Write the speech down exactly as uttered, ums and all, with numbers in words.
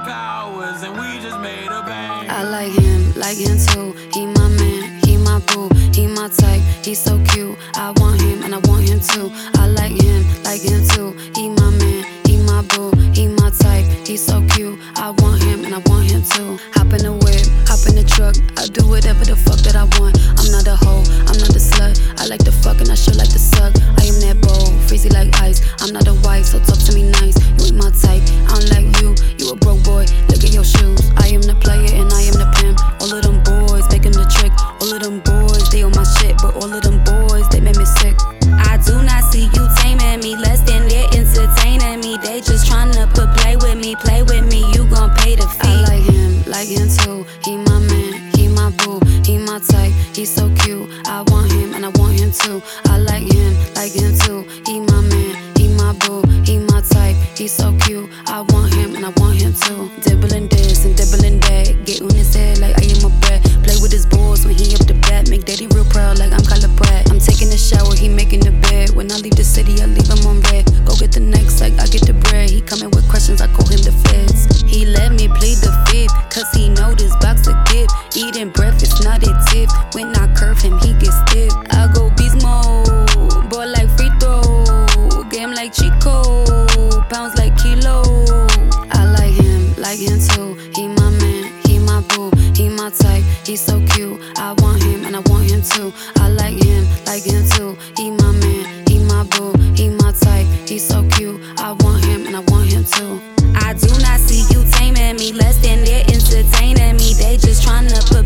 powers and we just made a bang. I like him, like him too. He my man, he my boo, he my type, he's so cute. I want him and I want him too. I like him, like him too. He my man, he my boo, he my type, he's so cute. I want him and I want him too. Hop in the whip, hop in the truck, I do whatever the fuck that I want. I'm not a hoe, I'm not a slut. I like to fuck and I sure like to suck. I am that bold, freezy like ice. I'm not a wife, so talk to me nice. You ain't my type, I don't like you. You a broke boy, look at your shoes. I am the player and I am the pimp. All of them boys making the trick. All of them boys, they on my shit, but all of them boys, they make me sick. I do not see you taming me, less than they're entertaining me. They just tryna put play with me, play with me, you gon' pay the fee. I like him, like him too. He my man, he my boo, he my type, he's so cute. I want him and I want him too. I like him, like him too. He my man, he my boo, he my type, he's so cute. I want him and I want him too. Dibbling this and dibbling that, get on his head like I am a brat. Play with his balls when he up the bat, make daddy real proud like I'm Kyla Pratt. I'm taking a shower, he making the bed. When I leave the city, I leave him on red. Go get the next, like I get the bread. He coming with questions, I call him the feds. He let me plead the fifth, cause he know this box a gift. Eating breakfast, not a tip. When I curve him, he gets stiff. I go beast mode, ball like free throw, game like Chico, pounds like kilo. I like him, like him too. He my man, he my boo, he my type, he's so cute. I want him and I want him too. I like him, like him too. He my man, he my boo, he my type, he's so cute. I want him and I want him too. I do not see you taming me, less than they're entertaining me. They just tryna put